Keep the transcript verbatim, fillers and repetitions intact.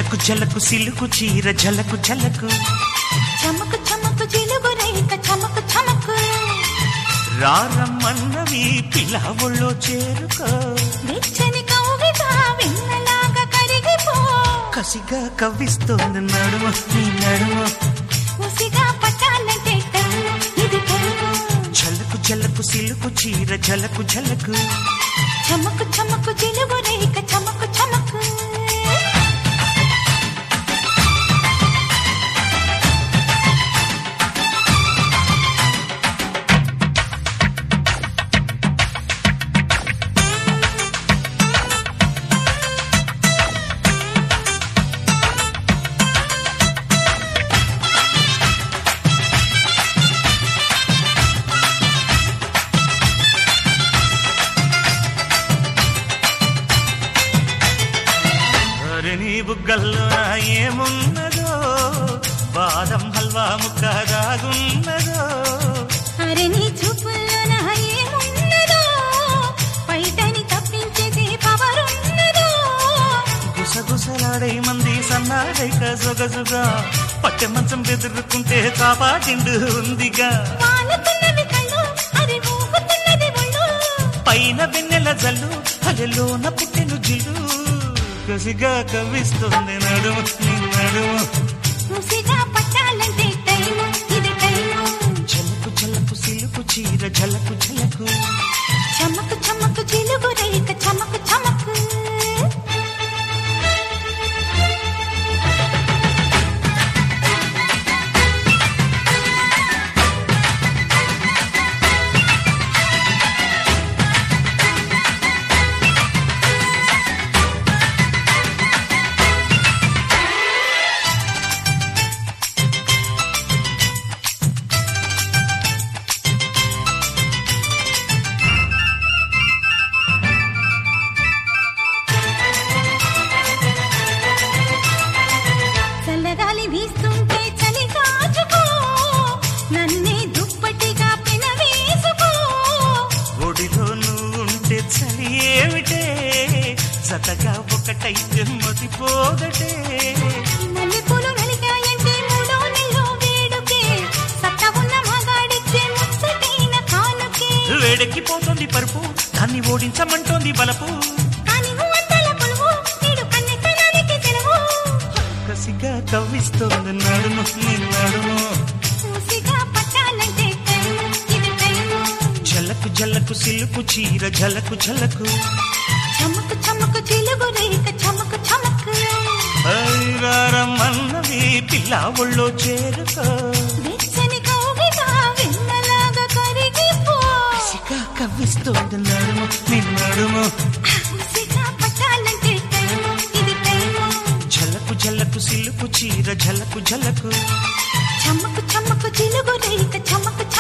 జలకు జలకు సిలుకు చీర జలకు జలకు చమకు చమకు జిలుగు రేఖ చమకు చమకు రారమ్మన్నవి పిల్లవొళ్ళో చేరుకో వెచ్చని కౌగిట వెన్నలాగా కరిగిపో కసిగా కవ్విస్తోంది నడుము నీ నడుము ఉసిగా పట్టాలంటే టైము ఇది టైము జలకు జలకు సిలుకు చీర జలకు జలకు చమకు చమకు జిలుగు రేఖ చమకు చమకు నీ బుగ్గల్లో ఏమున్నదో బాదం హల్వా ముక్క దాగున్నదో అరే నీ చూపుల్లో ఏమున్నదో బయటని తప్పించేది పవరున్నదో గుసగుసలాడే మంది సన్నాడైక జొగజుగా పట్టె మంచం బెదురుకుంటే కాపాటిండు ఉందిగా వాలుతున్నది కళ్ళు అది ఊగుతున్నది ఒళ్ళు పైన వెన్నెల జల్లు అలెలోన పుట్టెను జిల్లు కసిగా కవ్విస్తుంది నడుము నీ నడుము ముసిగా పట్టాలంటే టైము ఇది టైము జలకు జలకు సిలుకు చీర జలకు జలకు చమకు చమకు జిలుగు రేఖ చమకు చమకు చల్లగాలి వీస్తుంటే చలి కాచుకో నన్నే దుప్పటిగా పెనవేసుకో ఒడిలో నువ్వుంటే చలి ఏమిటే సతగా ఒకటైతే మతిపోదటే మల్లెపూలు నలిగాయంటే మూడో నెలలో వేడుకే సత్తా ఉన్న మగాడిచ్చే ముచ్చటైన కానుకే వేడెక్కిపోతుంది పరుపు దాన్ని ఓడించమంటోంది బలపు కానీ వంటల పులువు నీడు కన్నెత్తనానికి సెలవు కసిగా కవ్విస్తోంది నడుము నీ నడుము ముసిగా పట్టాలంటే టైము ఇది టైము జలకు జలకు సిలుకు చీర జలకు జలకు చమకు చమకు జిలుగు రేఖ చమకు చమకు ఐరారమ్మన్నవి పిల్ల ఒళ్ళో చేరుకో వెచ్చని కౌగిట వెన్నలాగా కరిగిపో కసిగా కవ్విస్తోంది నడుము నీ నడుము ముసిగా పట్టాలంటే టైము ఇది టైము జలకు జలకు సిలుకు చీర జలకు జలకు చమకు చమకు జిలుగు రేఖ చమకు